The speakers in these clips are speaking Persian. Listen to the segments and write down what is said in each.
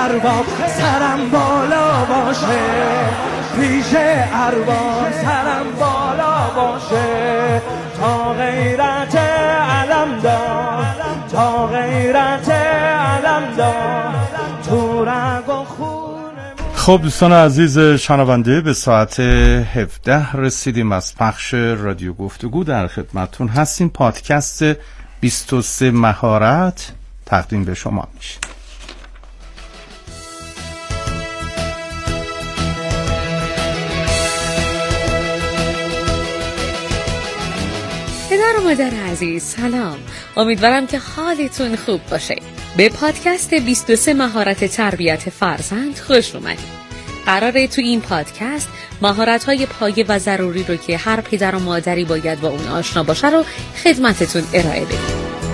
ارباب سرم بالا باشه، پیش ارباب سرم بالا باشه، تا غیرت علمدار، تا غیرت علمدار تو رگ و خون. خب دوستان عزیز شنونده، به ساعت 17 رسیدیم از پخش رادیو گفتگو. در خدمتتون هستیم. پادکست 23 مهارت تقدیم به شما میشه. پدر و مادر عزیز سلام، امیدوارم که حالتون خوب باشه. به پادکست 23 مهارت تربیت فرزند خوش اومدید. قراره تو این پادکست مهارت‌های پایه و ضروری رو که هر پدر و مادری باید با اون آشنا باشه رو خدمتتون ارائه بدیم.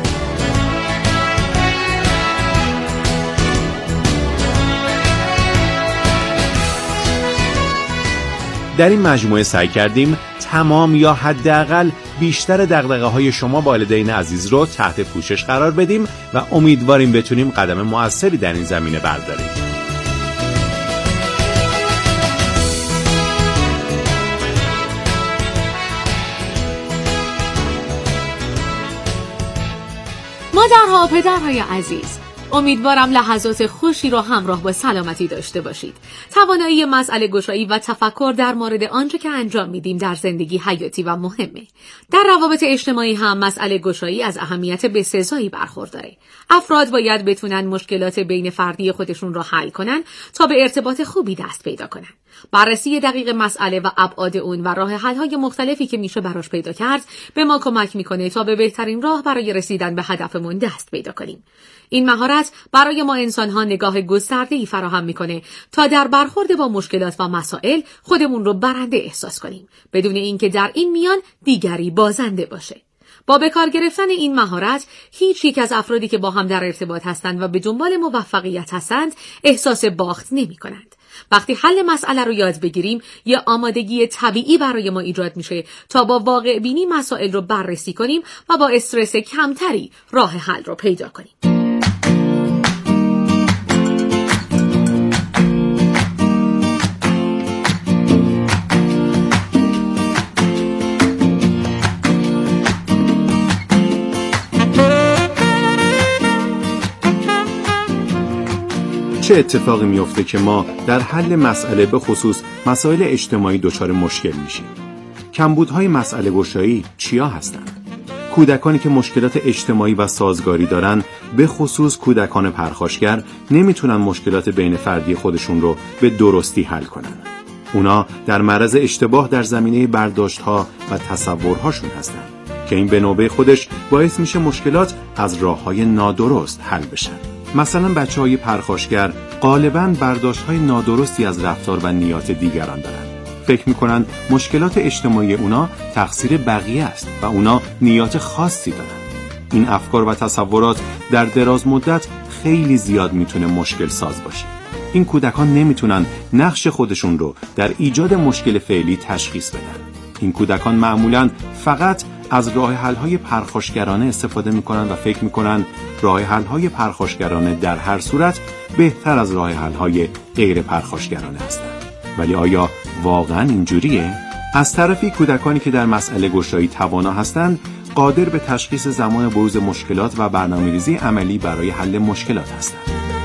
در این مجموعه سعی کردیم تمام یا حداقل بیشتر دغدغه‌های شما والدین عزیز رو تحت پوشش قرار بدیم و امیدواریم بتونیم قدم موثری در این زمینه برداریم. مادرها و پدرهای عزیز، امیدوارم لحظات خوشی رو همراه با سلامتی داشته باشید. توانایی مسئله گشایی و تفکر در مورد آنچه که انجام میدیم در زندگی حیاتی و مهمه. در روابط اجتماعی هم مسئله گشایی از اهمیت بسزایی برخورداره. افراد باید بتونن مشکلات بین فردی خودشون رو حل کنن تا به ارتباط خوبی دست پیدا کنن. بررسی دقیق مسئله و ابعاد اون و راه حل‌های مختلفی که میشه براش پیدا کرد به ما کمک میکنه تا به بهترین راه برای رسیدن به هدفمون دست پیدا کنیم. این مهارت برای ما انسان‌ها نگاه گسترده‌ای فراهم میکنه تا در برخورد با مشکلات و مسائل خودمون رو برنده احساس کنیم، بدون اینکه در این میان دیگری بازنده باشه. با به کار گرفتن این مهارت هیچ یک از افرادی که با هم در ارتباط هستند و به دنبال موفقیت هستند احساس باخت نمی‌کنند. وقتی حل مسئله رو یاد بگیریم، یه آمادگی طبیعی برای ما ایجاد میشه تا با واقع بینی مسائل رو بررسی کنیم و با استرس کمتری راه حل رو پیدا کنیم. چه اتفاقی میفته که ما در حل مسئله به خصوص مسائل اجتماعی دچار مشکل میشیم؟ کمبودهای مسئله گشایی چیا هستند؟ کودکانی که مشکلات اجتماعی و سازگاری دارن، به خصوص کودکان پرخاشگر، نمیتونن مشکلات بین فردی خودشون رو به درستی حل کنن. اونا در معرض اشتباه در زمینه برداشت‌ها و تصورهاشون هستن که این به نوبه خودش باعث میشه مشکلات از راه‌های نادرست حل بشن. مثلا بچه‌های پرخاشگر غالباً برداشت‌های نادرستی از رفتار و نیات دیگران دارن. فکر می‌کنن مشکلات اجتماعی اونا تقصیر بقیه است و اونا نیات خاصی دارن. این افکار و تصورات در دراز مدت خیلی زیاد میتونه مشکل ساز باشه. این کودکان نمیتونن نقش خودشون رو در ایجاد مشکل فعلی تشخیص بدن. این کودکان معمولاً فقط از راه حل‌های پرخاشگرانه استفاده می‌کنن و فکر می‌کنن راه حل‌های پرخاشگرانه در هر صورت بهتر از راه حل‌های غیر پرخاشگرانه هستند. ولی آیا واقعاً اینجوریه؟ از طرفی کودکانی که در مسئله گشایی توانا هستند، قادر به تشخیص زمان بروز مشکلات و برنامه‌ریزی عملی برای حل مشکلات هستند.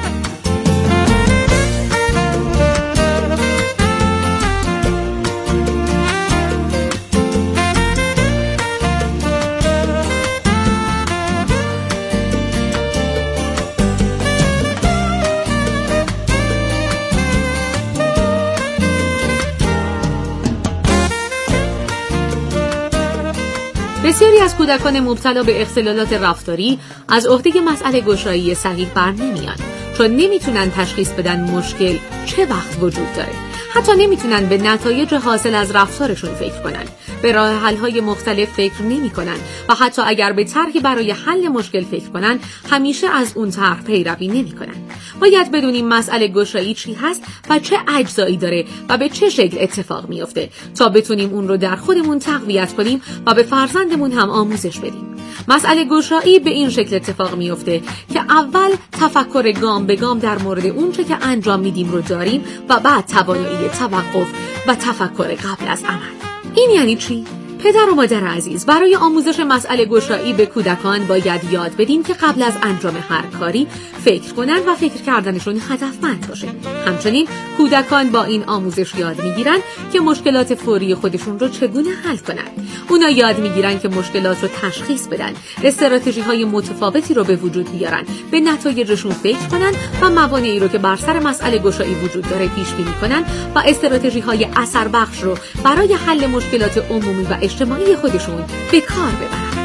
بسیاری از کودکان مبتلا به اختلالات رفتاری از عهده مسئله گشایی صحیح برنمیان، چون نمیتونن تشخیص بدن مشکل چه وقت وجود داره. حتی نمیتونن به نتایج حاصل از رفتارشون فکر کنن به راه حل‌های مختلف فکر نمی‌کنن و حتی اگر به طرحی برای حل مشکل فکر کنن همیشه از اون طرح پیروی نمی‌کنن. باید بدونیم مسئله گشایی چی هست و چه اجزایی داره و به چه شکل اتفاق میفته تا بتونیم اون رو در خودمون تقویت کنیم و به فرزندمون هم آموزش بدیم. مسئله گشایی به این شکل اتفاق میفته که اول تفکر گام به گام در مورد اون چه که انجام میدیم رو داریم و بعد توانایی توقف و تفکر قبل از عمل. این یعنی چی؟ پدر و مادر عزیز، برای آموزش مسئله گشایی به کودکان باید یاد بدیم که قبل از انجام هر کاری فکر کنن و فکر کردنشون هدفمند باشه. همچنین کودکان با این آموزش یاد میگیرن که مشکلات فوری خودشون رو چگونه حل کنن. اونا یاد میگیرن که مشکلات رو تشخیص بدن، استراتژی‌های متفاوتی رو به وجود بیارن، به نتایجشون فکر کنن و موانعی رو که بر سر مسئله گشایی وجود داره پیش بینی کنن و استراتژی‌های اثر بخش رو برای حل مشکلات عمومی و اجتماعی خودشون به کار ببرن.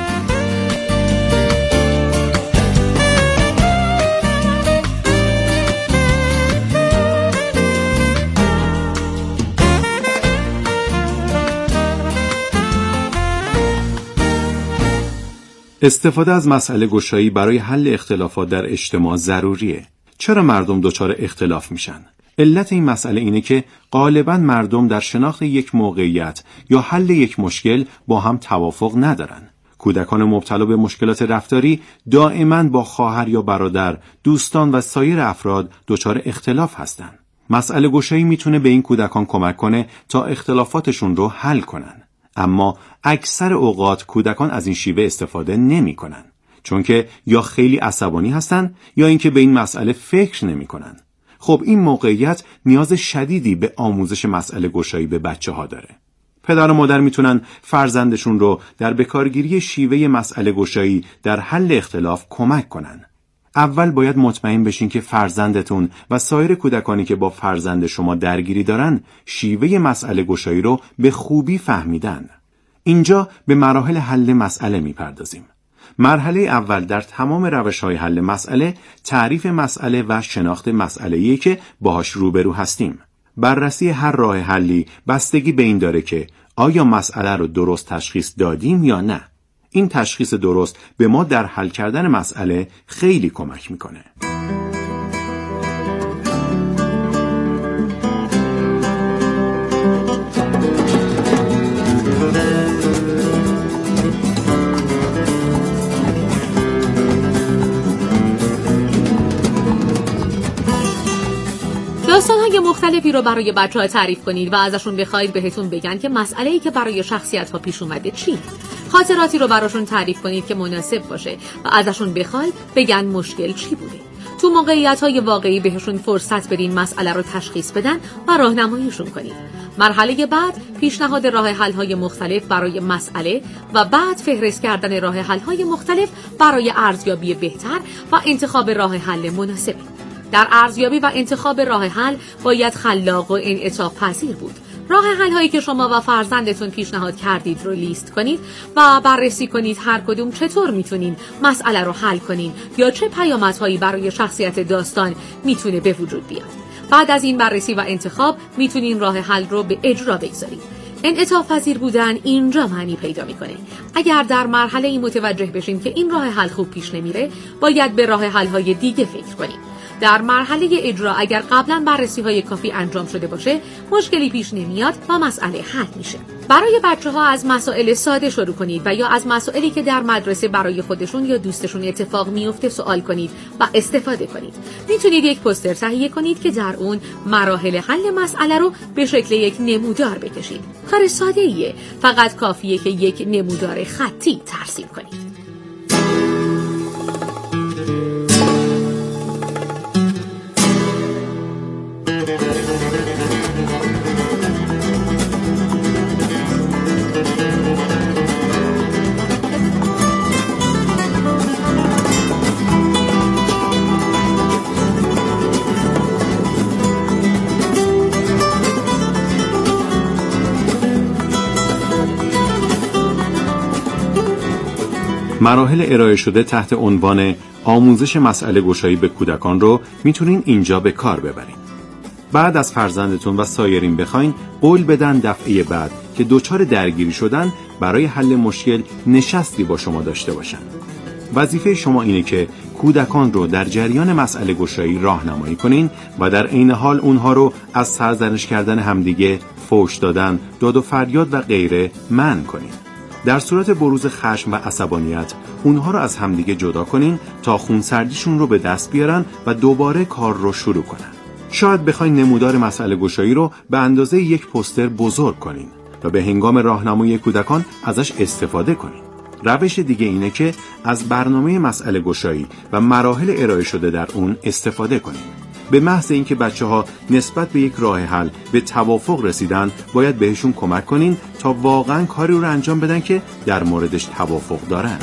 استفاده از مسئله گشایی برای حل اختلافات در اجتماع ضروریه. چرا مردم دچار اختلاف میشن؟ علت این مسئله اینه که غالباً مردم در شناخت یک موقعیت یا حل یک مشکل با هم توافق ندارن. کودکان مبتلا به مشکلات رفتاری دائما با خواهر یا برادر، دوستان و سایر افراد دچار اختلاف هستن. مسئله گشایی میتونه به این کودکان کمک کنه تا اختلافاتشون رو حل کنن. اما اکثر اوقات کودکان از این شیوه استفاده نمی کنن، چون که یا خیلی عصبانی هستن یا اینکه به این مسئله فکر نمی کنن. خب این موقعیت نیاز شدیدی به آموزش مسئله گشایی به بچه ها داره. پدر و مادر میتونن فرزندشون رو در بکارگیری شیوه مسئله گشایی در حل اختلاف کمک کنن. اول باید مطمئن بشین که فرزندتون و سایر کودکانی که با فرزند شما درگیری دارن شیوه مسئله گشایی رو به خوبی فهمیدن. اینجا به مراحل حل مسئله میپردازیم. مرحله اول در تمام روش‌های حل مسئله تعریف مسئله و شناخت مسئله‌ای که باهاش روبرو هستیم. بررسی هر راه حلی بستگی به این داره که آیا مسئله رو درست تشخیص دادیم یا نه. این تشخیص درست به ما در حل کردن مسئله خیلی کمک میکنه. داستان‌های مختلفی رو برای بچه‌ها تعریف کنید و ازشون بخواید بهتون بگن که مسئله‌ای که برای شخصیت‌ها پیش اومده چیه. خاطراتی رو براشون تعریف کنید که مناسب باشه و ازشون بخواید بگن مشکل چی بوده. تو موقعیت‌های واقعی بهشون فرصت بدین مسئله رو تشخیص بدن و راهنماییشون کنید. مرحله بعد پیشنهاد راه حل‌های مختلف برای مسئله و بعد فهرست کردن راه حل‌های مختلف برای ارزیابی بهتر و انتخاب راه حل مناسب. در ارزیابی و انتخاب راه حل باید خلاق و انعطاف پذیر بود. راه حل هایی که شما و فرزندتون پیشنهاد کردید رو لیست کنید و بررسی کنید هر کدوم چطور میتونین مسئله رو حل کنین یا چه پیامدهایی برای شخصیت داستان میتونه به وجود بیاد. بعد از این بررسی و انتخاب میتونین راه حل رو به اجرا بگذارید. انعطاف پذیر بودن اینجا معنی پیدا میکنه. اگر در مرحله ای متوجه بشین که این راه حل خوب پیش نمیره، باید به راه حل های دیگه فکر کنید. در مرحله اجرا اگر قبلا بررسی‌های کافی انجام شده باشه، مشکلی پیش نمیاد و مسئله حل میشه. برای بچه‌ها از مسائل ساده شروع کنید و یا از مسائلی که در مدرسه برای خودشون یا دوستشون اتفاق میفته سوال کنید و استفاده کنید. میتونید یک پوستر تهیه کنید که در اون مراحل حل مسئله رو به شکل یک نمودار بکشید. کار ساده‌ایه، فقط کافیه که یک نمودار خطی ترسیم کنید. مراحل ارائه شده تحت عنوان آموزش مسئله گشایی به کودکان رو میتونین اینجا به کار ببرین. بعد از فرزندتون و سایرین بخواین قول بدن دفعه بعد که دچار درگیری شدن برای حل مشکل نشستی با شما داشته باشند. وظیفه شما اینه که کودکان رو در جریان مسئله گشایی راهنمایی کنین و در عین حال اونها رو از سرزنش کردن همدیگه، فحش دادن، داد و فریاد و غیره منع کنین. در صورت بروز خشم و عصبانیت اونها رو از همدیگه جدا کنین تا خونسردیشون رو به دست بیارن و دوباره کار رو شروع کنن. شاید بخواین نمودار مسئله گشایی رو به اندازه یک پوستر بزرگ کنین و به هنگام راهنمایی کودکان ازش استفاده کنین. روش دیگه اینه که از برنامه مسئله گشایی و مراحل ارائه شده در اون استفاده کنین. به محض اینکه بچه‌ها نسبت به یک راه حل به توافق رسیدن، باید بهشون کمک کنین تا واقعاً کاری رو انجام بدن که در موردش توافق دارن.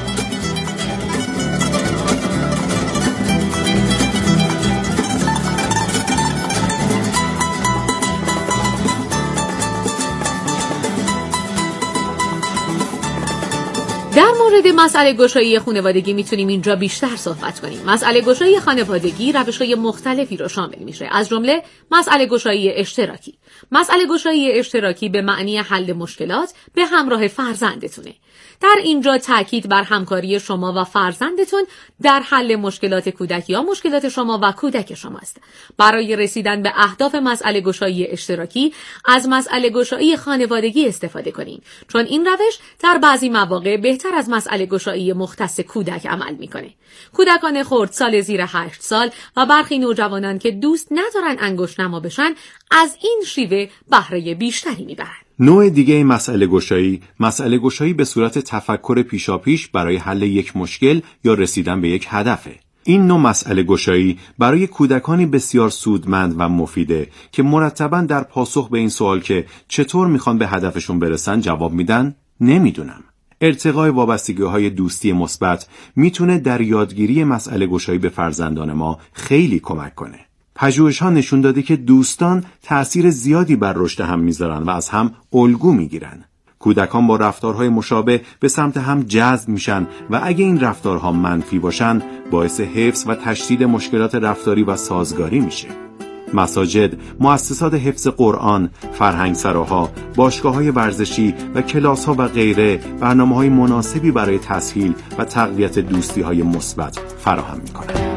در مورد مسئله گشایی خانوادگی میتونیم اینجا بیشتر صحبت کنیم. مسئله گشایی خانوادگی روش‌های مختلفی رو شامل میشه، از جمله مسئله گشایی اشتراکی. مسئله گشایی اشتراکی به معنی حل مشکلات به همراه فرزندتونه. در اینجا تاکید بر همکاری شما و فرزندتون در حل مشکلات کودک یا مشکلات شما و کودک شماست. برای رسیدن به اهداف مسئله گشایی اشتراکی از مسئله گشایی خانوادگی استفاده کنین، چون این روش در بعضی مواقع بهتر از مسئله گشایی مختص کودک عمل میکنه. کودکان خردسال زیر 8 سال و برخی نوجوانان که دوست ندارن انگشت نما بشن از این شیوه بهره بیشتری میبرن. نوع دیگه مسئله گشایی به صورت تفکر پیشاپیش برای حل یک مشکل یا رسیدن به یک هدفه. این نوع مسئله گشایی برای کودکانی بسیار سودمند و مفیده که مرتباً در پاسخ به این سوال که چطور میخوان به هدفشون برسن جواب میدن نمیدونم. ارتقای وابستگی‌های دوستی مثبت میتونه در یادگیری مسئله گشایی به فرزندان ما خیلی کمک کنه. پژوهش‌ها نشون داده که دوستان تأثیر زیادی بر رشد هم میذارن و از هم الگو میگیرن. کودکان با رفتارهای مشابه به سمت هم جذب میشن و اگه این رفتارها منفی باشن باعث حفظ و تشدید مشکلات رفتاری و سازگاری میشه. مساجد، مؤسسات حفظ قرآن، فرهنگسراها، باشگاه‌های ورزشی و کلاس‌ها و غیره برنامه‌های مناسبی برای تسهیل و تقویت دوستی‌های مثبت فراهم می‌کنند.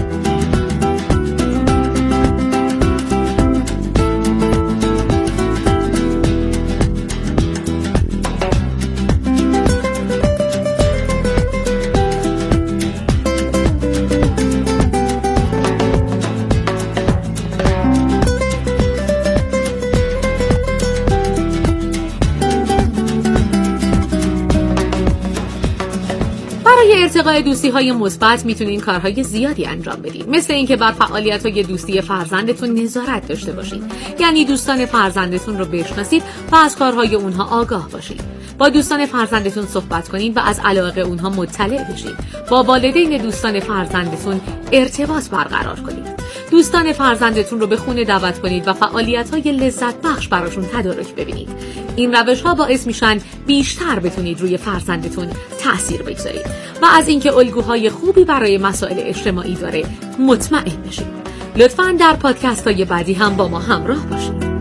ارتقای دوستی‌های مثبت میتونین کارهای زیادی انجام بدین، مثل اینکه بر فعالیت‌های دوستی فرزندتون نظارت داشته باشین، یعنی دوستان فرزندتون رو بشناسید و از کارهای اونها آگاه باشید. با دوستان فرزندتون صحبت کنین و از علاقه اونها مطلع بشین. با والدین دوستان فرزندتون ارتباط برقرار کنید. دوستان فرزندتون رو به خونه دعوت کنید و فعالیت‌های لذت بخش براشون تدارک ببینید. این روش‌ها باعث میشن بیشتر بتونید روی فرزندتون تأثیر بگذارید و از اینکه الگوهای خوبی برای مسائل اجتماعی داره مطمئن بشید. لطفاً در پادکست‌های بعدی هم با ما همراه باشید.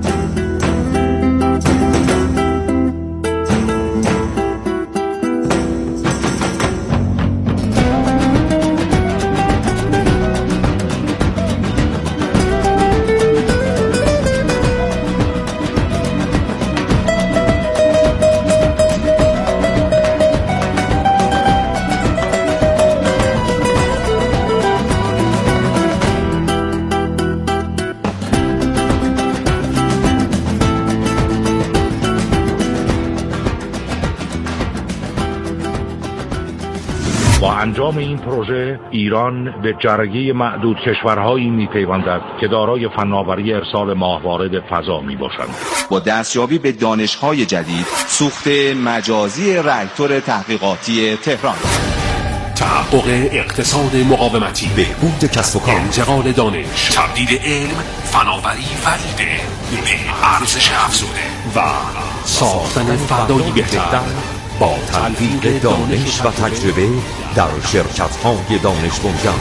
با انجام این پروژه ایران به جرگه معدود کشورهایی می‌پیوندد که دارای فناوری ارسال ماهوارد فضا میباشند. با دستیابی به دانش‌های جدید، سوخت مجازی راکتور تحقیقاتی تهران، تحقق اقتصاد مقاومتی، بهبود کسب و کار، انتقال دانش، تبدیل علم، فناوری و ایده به ارزش افزوده و ساختن فردایی بهتر با تلفیق دانش و تجربه در شرکت‌های دانش بنیان.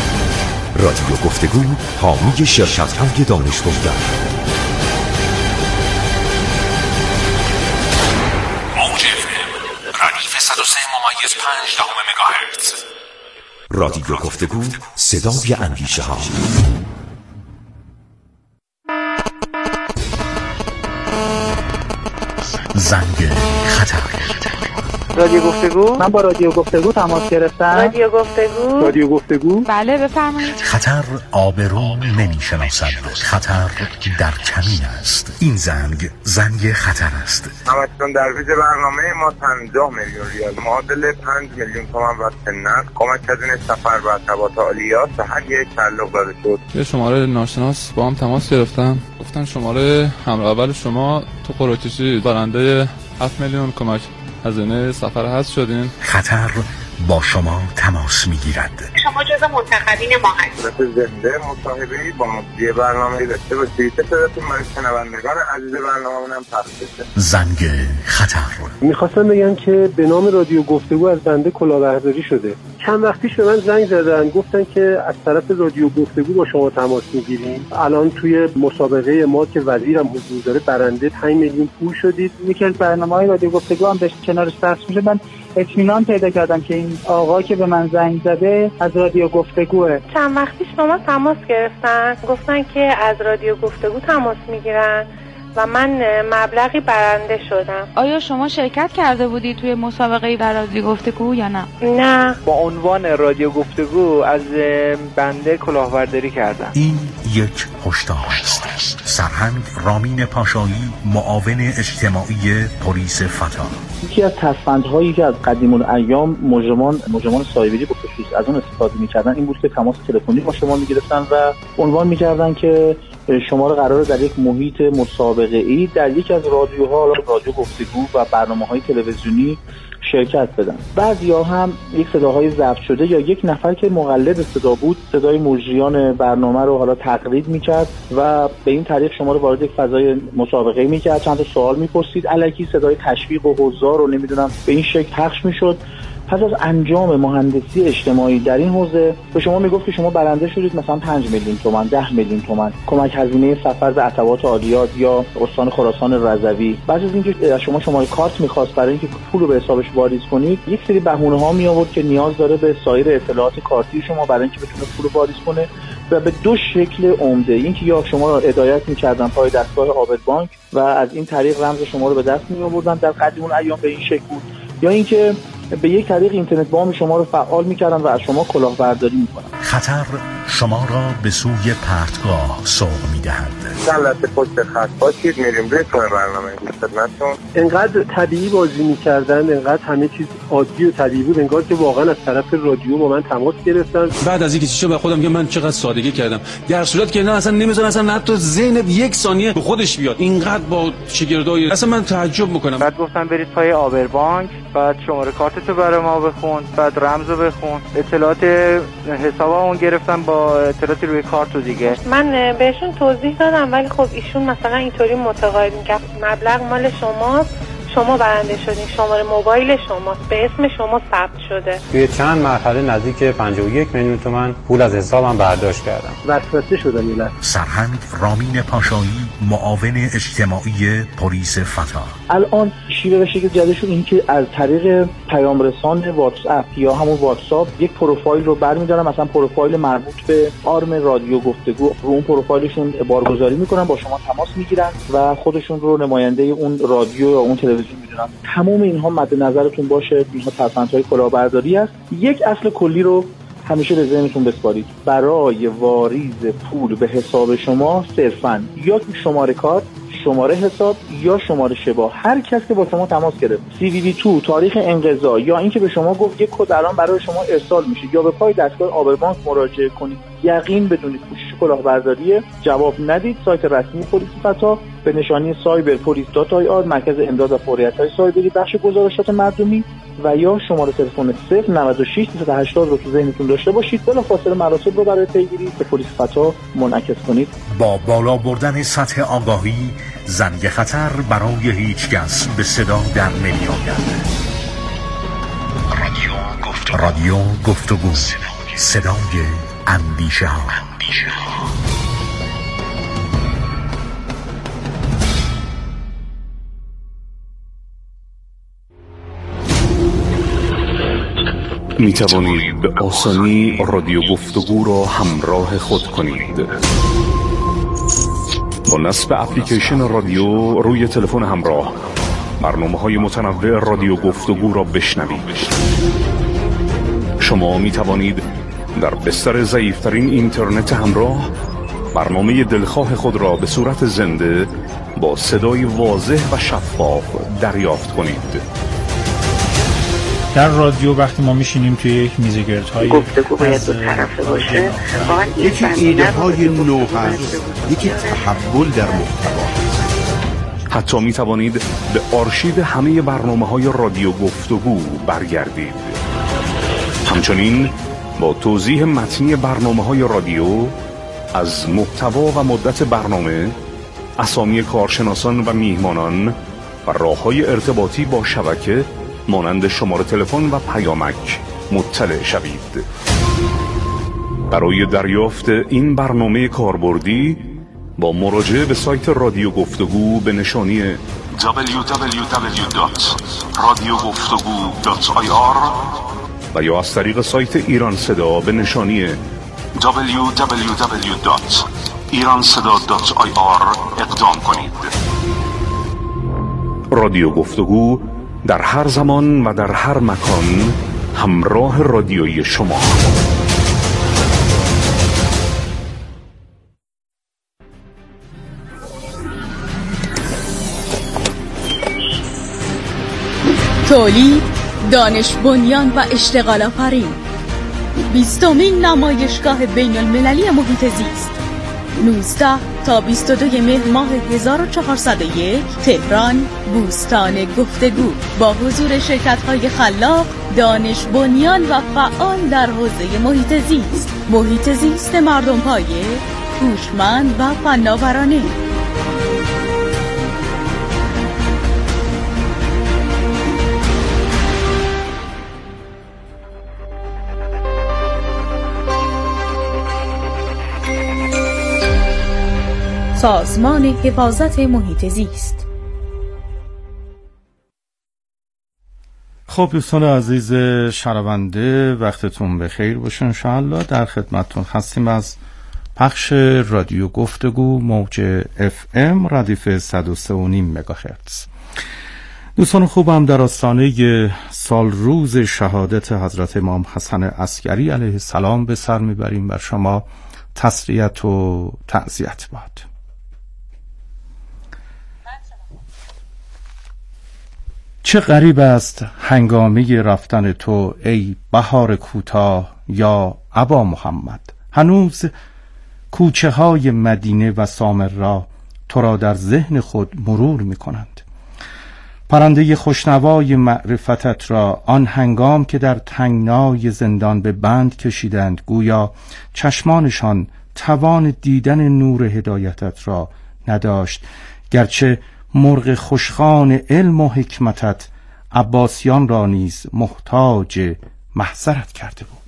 رادیو گفتگو حامی شرکت‌های دانش بنیان. مگاهرتز. رادیو گفتگو، صدای اندیشه ها. زنگ خطر. رادیو گفتگو؟ من با رادیو گفتگو تماس گرفتم. رادیو گفتگو؟ رادیو گفتگو؟ بله بفرمایید. خطر آبرو نمیشناسد، خطر در کمین است. این زنگ خطر است. همچنان در ویژه برنامه ما 50 میلیون ریال معادل 5 میلیون تومان واسه نقد کمک هزینه سفر و ارتباط عالیات به هر یک تعلق داده شد. یه شماره ناشناس با هم تماس گرفتم، گفتن شماره همراه اول شما تو قرعه‌کشی برنده 7 میلیون کمک هزینه سفر هست شدین. خطر با شما تماس میگیرد. شما جزو منتخبین ما هستید. زنده مصاحبه‌ای با مدیر برنامه داشته باشید. صداتون برای شنوندگان عزیز برنامه‌مون هم پخش بشه. زنگ خطر. می‌خواستم بگم که به نام رادیو گفتگو از بنده کلاهبرداری شده. چند وقت پیش به من زنگ زدن، گفتن که از طرف رادیو گفتگو با شما تماس میگیریم. الان توی مسابقه ما که وزیرم حضور داره برنده 5 میلیون پول شدید. یکی از برنامه‌های رادیو گفتگو هم کنارش پخش میشه. من اطمینان پیدا کردم که این آقا که به من زنگ زده از رادیو گفتگوه. چند وقت پیش با ما تماس گرفتن، گفتن که از رادیو گفتگو تماس میگیرن و من مبلغی برنده شدم. آیا شما شرکت کرده بودی توی مسابقه در رادیو گفتگو یا نه؟ نه. با عنوان رادیو گفتگو از بنده کلاهبرداری کردم. این یک هشدار است. سرهنگ رامین پاشایی، معاون اجتماعی پلیس فتا. یکی از تصفندهایی که از قدیم الایام مجرمان سایبری به خصوص از اون استفاده می‌کردن این بود که تماس تلفنی با شما می‌گرفتن و عنوان می‌کردن که شما رو قراره در یک محیط مسابقه‌ای در یکی از رادیوها، رادیو گفتگو و برنامه‌های تلویزیونی شرکت بدن. بعضیا هم یک صداهای ضبط شده یا یک نفر که مقلد صدا بود صدای مجریان برنامه رو حالا تقلید می‌کرد و به این طریق شما رو وارد یک فضای مسابقه می‌کرد، چند تا سوال می‌پرسید، الکی صدای تشویق و حضار رو نمی‌دونم به این شکل پخش می‌شد. پس از انجام مهندسی اجتماعی در این حوزه به شما میگفت که شما برنده شدید مثلا 5 میلیون تومان، 10 میلیون تومان کمک هزینه سفر به عتبات عالیات یا استان خراسان رضوی. بعد از اینکه از شما شماره کارت می‌خواست برای اینکه پول رو به حسابش واریز کنید، یک سری بهونه‌ها می آورد که نیاز داره به سایر اطلاعات کارتی شما برای اینکه بتونه پول رو واریز کنه و به دو شکل عمده. اینکه یا شما رو هدایت می‌کردن پای دستگاه عابد بانک و از این طریق رمز شما رو به دست می‌آوردن، در قدیم الایام به این شکل بود، یا اینکه به یک طریق اینترنت بانک شما رو فعال می‌کردن و از شما کلاهبرداری می‌کنن. خطر شما را به سوی پرتگاه سوق می‌دهد. سلامت پشت خط باشید، میریم روی برنامه خدمتتون. انقدر طبیعی بازی می‌کردن، انقدر همه چیز عادی و طبیعی بود، انگار که واقعا از طرف رادیو با من تماس گرفتن. بعد از اینکه چیزو به خودم که من چقدر سادگی کردم، در صورت که نه اصلا نمی‌ذارن اصلا حتی ذهنت یک ثانیه به خودش بیاد، اینقدر با شگردای اصلا من تعجب می‌کنم. بعد گفتن برید پای عابر بانک، بعد شماره کارتتو برای ما بخون، بعد رمزو بخون، اطلاعات حسابمون گرفتن با اطلاعات روی کارت دیگه. من بهشون توضیح دادم ولی خب ایشون مثلا اینطوری متقاعد می‌کرد مبلغ مال شماست، شما برنده شدین، شماره موبایل شماست، به اسم شما ثبت شده. توی چند مرحله نزدیک 51 میلیون تومان پول از حسابم برداشت کردم. وسوسه شدم یه لحظه. سرهنگ رامین پاشایی، معاون اجتماعی پلیس فتا. الان شیوه و شکل جدیدشون این که از طریق پیام رسان واتس اپ یا همون واتساپ یک پروفایل رو برمی‌دارن، مثلا پروفایل مربوط به آرم رادیو گفتگو، رو اون پروفایلشون بارگذاری میکنن، با شما تماس میگیرن و خودشون رو نماینده اون رادیو یا اون تلویزیون میدونن. تمام اینها مد نظرتون باشه، اینها تصفندهای کلاهبرداری است. یک اصل کلی رو همیشه به ذهنتون بسپارید. برای واریز پول به حساب شما صرفاً یا شماره کارت، شماره حساب یا شماره شبا، هر کس که با شما تماس گرفت، CVV2 تاریخ انقضا یا اینکه به شما گفت یک کد الان برای شما ارسال میشه یا به پای دستگاه عابر بانک مراجعه کنید، یقین بدونید کوشش کلاهبرداری، جواب ندید. سایت رسمی پلیس فتا به نشانی cyberpolice.ir، مرکز امداد و فوریت‌های سایبری، بخش گزارشات مردمی، و یا شماره تلفن 096 380 رو تو ذهنتون داشته باشید. بلافاصله مراسم رو برای پیگیری به پلیس فتا منعکس کنید. با بالا بردن سطح آگاهی، زنگ خطر برای هیچ کس به صدا در نمی‌آید. رادیو گفتگو، صدای اندیشه ها. می توانید به آسانی رادیو گفتگو را همراه خود کنید. با نصب اپلیکیشن رادیو روی تلفن همراه برنامه‌های متنوع رادیو گفتگو را بشنوید. شما می توانید در بستر ضعیف‌ترین اینترنت همراه برنامه دلخواه خود را به صورت زنده با صدای واضح و شفاف دریافت کنید. در رادیو وقتی ما میشینیم توی یک میز گردهای گفتگو باید دو طرفه باشه. یکی ایده های نو هست، یکی تحول در محتوا. حتی می توانید به آرشیو همه برنامه‌های رادیو گفتگو برگردید. همچنین با توضیح متنی برنامه‌های رادیو از محتوا و مدت برنامه، اسامی کارشناسان و میهمانان و راه‌های ارتباطی با شبکه مانند شماره تلفن و پیامک مطلع شوید. برای دریافت این برنامه کاربردی با مراجعه به سایت رادیو گفتگو به نشانی www.radiogoftegu.ir و یا از طریق سایت ایران صدا به نشانی www.iranseda.ir اقدام کنید. رادیو گفتگو در هر زمان و در هر مکان همراه رادیویی شما. تولید، دانش بنیان و اشتغال آفرین، 20مین نمایشگاه بین المللی محیط زیست، 19 تا 22 مهر ماه 1401 تهران، بوستان گفتگو، با حضور شرکت‌های خلاق، دانش بنیان و فعال در حوزه محیط زیست. محیط زیست مردم پایه، هوشمند و فناورانه. سازمان حفاظت محیط زیست. خب دوستان عزیز شنونده، وقتتون بخیر باشه. انشاءالله در خدمتتون هستیم از پخش رادیو گفتگو موج FM ردیف 103.5 مگاهرتز. دوستان خوبم، در آستانه سال روز شهادت حضرت امام حسن عسکری علیه السلام به سر میبریم. بر شما تسلیت و تعزیت باد. چه غریب است هنگامه رفتن تو ای بهار کوتاه یا ابا محمد. هنوز کوچه های مدینه و سامرا تو را در ذهن خود مرور می کنند. پرنده خوشنوای معرفتت را آن هنگام که در تنگنای زندان به بند کشیدند، گویا چشمانشان توان دیدن نور هدایتت را نداشت، گرچه مرغ خوشخوان علم و حکمتت عباسیان را نیز محتاج محضرت کرده بود.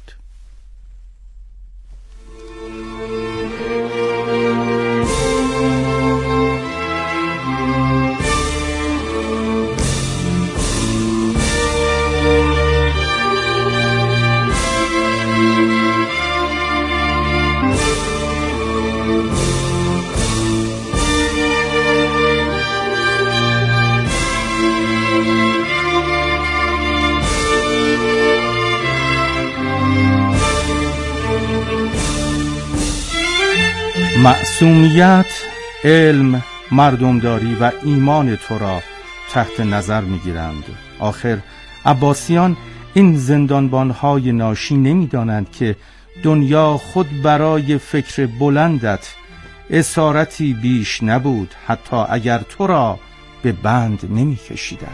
معصومیت، علم، مردمداری و ایمان تو را تحت نظر می‌گیرند. آخر عباسیان این زندانبان‌های ناشی نمی‌دانند که دنیا خود برای فکر بلندت اسارتی بیش نبود، حتی اگر تو را به بند نمی‌کشیدند.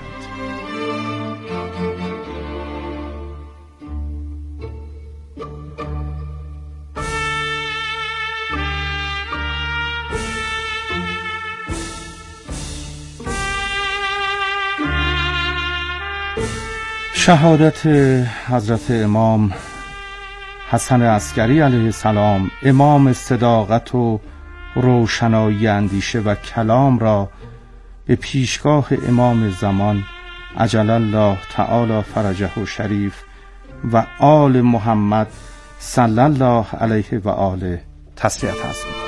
شهادت حضرت امام حسن عسکری علیه السلام، امام صداقت و روشنایی اندیشه و کلام را به پیشگاه امام زمان عجل الله تعالی فرجه و شریف و آل محمد صلی الله علیه و آله تسلیت عرض می‌کنم.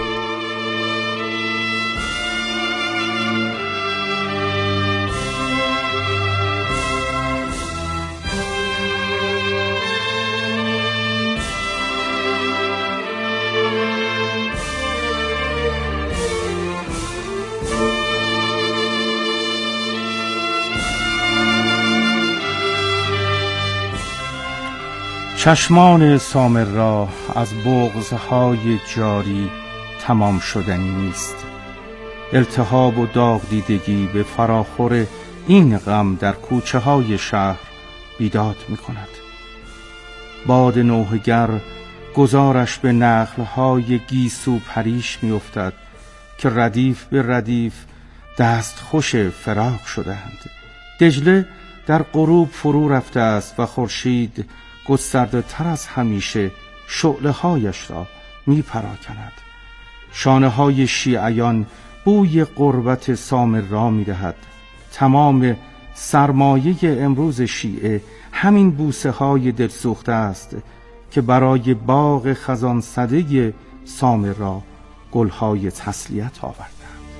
چشمان سامر را از بغض‌های جاری تمام شدنی نیست. التهاب و داغ دیدگی به فراخور این غم در کوچه های شهر بیداد می کند. باد نوحگر گزارش به نخل‌های گیسو پریش می افتد که ردیف به ردیف دست خوش فراق شدند. دجله در غروب فرو رفته است و خورشید گسترده تر از همیشه شعله هایش را می پراکند. شانه های شیعیان بوی غربت سامر را می دهد. تمام سرمایه امروز شیعه همین بوسه های دلسوخته است که برای باغ خزان سده سامر را گلهای تسلیت آورد.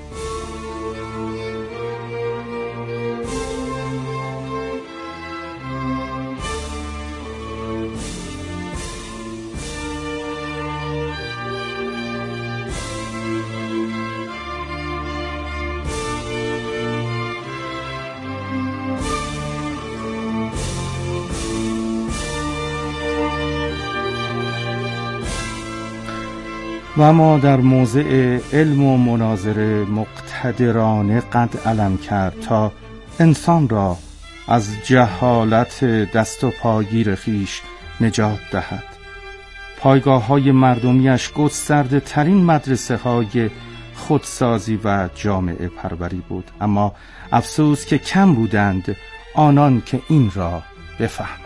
و ما در موضع علم و مناظره مقتدرانه قد علم کرد تا انسان را از جهالت دست و پاگیر خیش نجات دهد. پایگاه های مردمیش گسترده ترین مدرسه های خودسازی و جامعه پروری بود، اما افسوس که کم بودند آنان که این را بفهمند.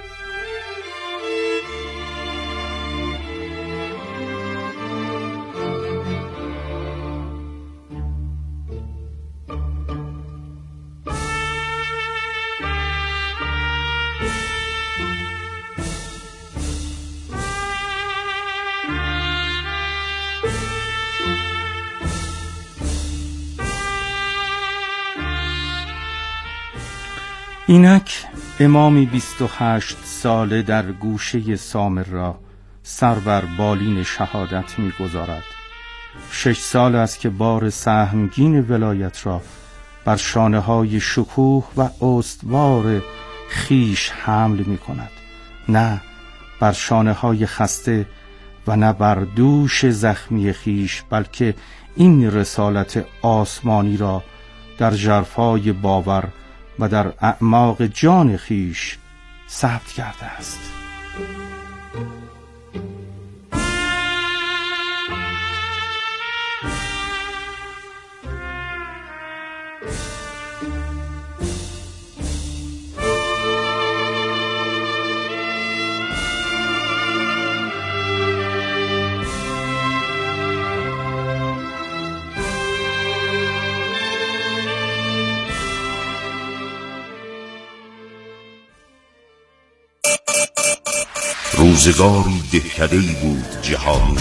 اینک امامی 28 ساله در گوشه سامر را سر بر بالین شهادت می‌گذارد. 6 سال است که بار سهمگین ولایت را بر شانه‌های شکوه و استوار خیش حمل می‌کند، نه بر شانه‌های خسته و نه بر دوش زخمی خیش، بلکه این رسالت آسمانی را در ژرفای باور و در اعماق جان خیش ثبت کرده است. روزگاری دهکده‌ای بود جهانی،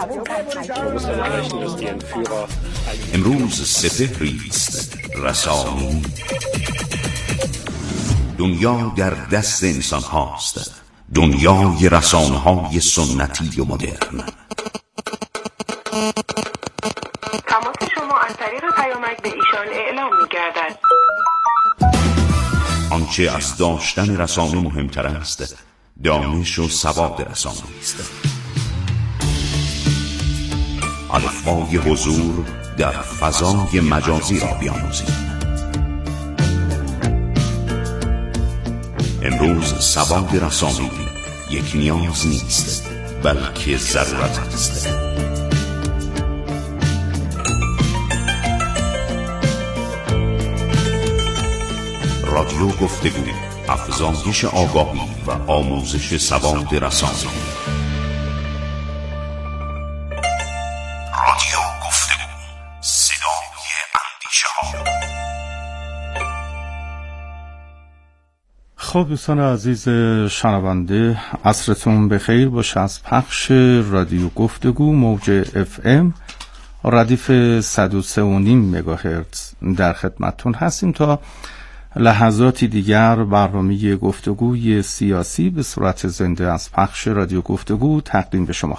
امروز سپهری است رسانی. دنیا در دست انسان هاست، دنیای رسانه های سنتی و مدرن. تماس شما از طریق پیامک به ایشان اعلام می‌گردد. آنچه از داشتن رسانه مهمتر است دانش و سواد رسانه است. الفبای حضور در فضای مجازی را بیاموزید. امروز سواد رسانه‌ای یک نیاز نیست، بلکه ضرورت است. رادیو گفتگو، افزایش آگاهی و آموزش سواد رسانه‌ای. رادیو گفتگو، صدای اندیشه ها. خب دوستان عزیز شنونده، عصرتون بخیر باشه. از پخش رادیو گفتگو موج FM ردیف 103.5 مگاهرتز در خدمتتون هستیم تا لحظاتی دیگر برنامه گفتگوی سیاسی به صورت زنده از پخش رادیو گفتگو تقدیم به شما